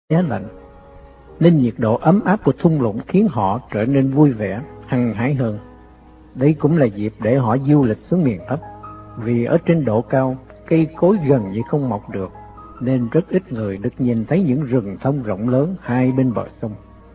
giá lạnh, nên nhiệt độ ấm áp của thung lũng khiến họ trở nên vui vẻ, hăng hái hơn. Đây cũng là dịp để họ du lịch xuống miền thấp, vì ở trên độ cao, cây cối gần như không mọc được, nên rất ít người được nhìn thấy những rừng thông rộng lớn hai bên bờ sông.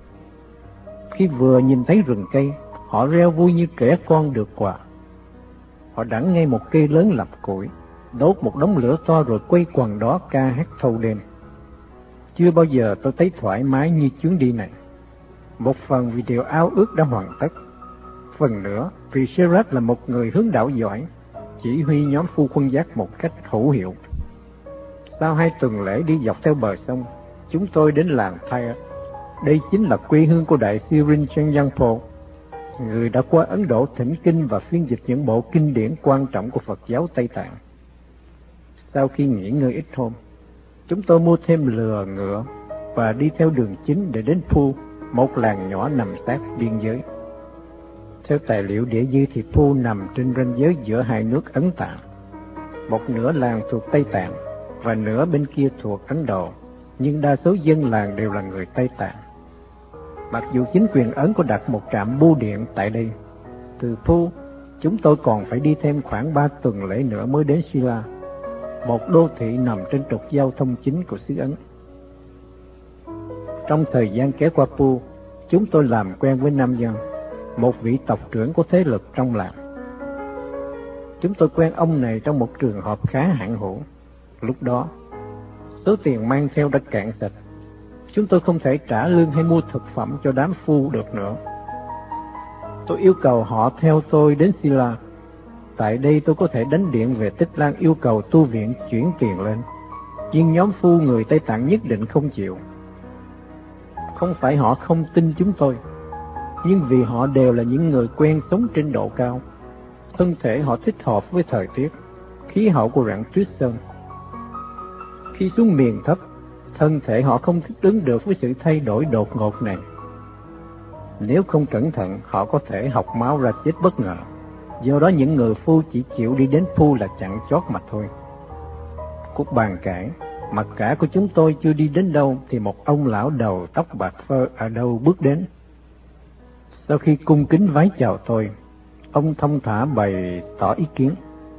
Khi vừa nhìn thấy rừng cây, họ reo vui như trẻ con được quà. Họ đẵn ngay một cây lớn làm củi, đốt một đống lửa to rồi quay quần đó ca hát thâu đêm. Chưa bao giờ tôi thấy thoải mái như chuyến đi này. Một phần vì điều ao ước đã hoàn tất, phần nữa vì Gerard là một người hướng đạo giỏi, chỉ huy nhóm phu quân giác một cách hữu hiệu. Sau 2 tuần lễ đi dọc theo bờ sông, chúng tôi đến làng Tyre. Đây chính là quê hương của đại sư Rinchen Yangpo, người đã qua Ấn Độ thỉnh kinh và phiên dịch những bộ kinh điển quan trọng của Phật giáo Tây Tạng. Sau khi nghỉ ngơi ít hôm, chúng tôi mua thêm lừa ngựa và đi theo đường chính để đến Phu, một làng nhỏ nằm sát biên giới. Theo tài liệu địa dư thì Phu nằm trên ranh giới giữa hai nước Ấn Tạng. Một nửa làng thuộc Tây Tạng và nửa bên kia thuộc Ấn Độ, nhưng đa số dân làng đều là người Tây Tạng. Mặc dù chính quyền Ấn có đặt một trạm bưu điện tại đây, từ Phu chúng tôi còn phải đi thêm khoảng 3 tuần lễ nữa mới đến Silla, một đô thị nằm trên trục giao thông chính của xứ Ấn. Trong thời gian kéo qua Phu, chúng tôi làm quen với Nam Dân, một vị tộc trưởng có thế lực trong làng. Chúng tôi quen ông này trong một trường hợp khá hãn hữu. Lúc đó, số tiền mang theo đã cạn sạch. Chúng tôi không thể trả lương hay mua thực phẩm cho đám phu được nữa. Tôi yêu cầu họ theo tôi đến Silla. Tại đây tôi có thể đánh điện về Tích Lan yêu cầu tu viện chuyển tiền lên. Nhưng nhóm phu người Tây Tạng nhất định không chịu. Không phải họ không tin chúng tôi, nhưng vì họ đều là những người quen sống trên độ cao. Thân thể họ thích hợp với thời tiết, khí hậu của rặng tuyết sơn. Khi xuống miền thấp, thân thể họ không thích ứng được với sự thay đổi đột ngột này. Nếu không cẩn thận, họ có thể học máu ra chết bất ngờ. Do đó những người phu chỉ chịu đi đến Phu là chặn chót mà thôi. Cuộc bàn cãi, mặc cả của chúng tôi chưa đi đến đâu thì một ông lão đầu tóc bạc phơ ở đâu bước đến. Sau khi cung kính vái chào tôi, ông thông thả bày tỏ ý kiến.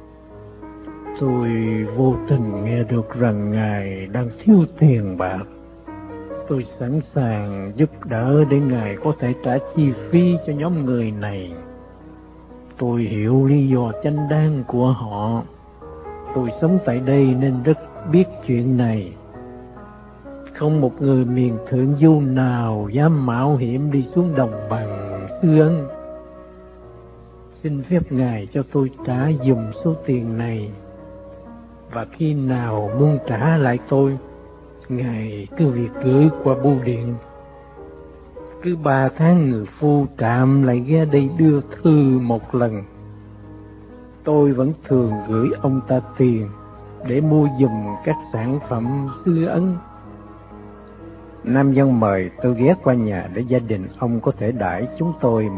Tôi vô tình nghe được rằng ngài đang thiếu tiền bạc. Tôi sẵn sàng giúp đỡ để ngài có thể trả chi phí cho nhóm người này. Tôi hiểu lý do chánh đáng của họ. Tôi sống tại đây nên rất biết chuyện này. Không một người miền thượng du nào dám mạo hiểm đi xuống đồng bằng xứ Ấn. Xin phép ngài cho tôi trả dùm số tiền này. Và khi nào muốn trả lại tôi, ngài cứ việc gửi qua bưu điện. Cứ 3 tháng người phu trạm lại ghé đây đưa thư một lần. Tôi vẫn thường gửi ông ta tiền để mua giùm các sản phẩm xứ Ấn. Nam Dân mời tôi ghé qua nhà để gia đình ông có thể đãi chúng tôi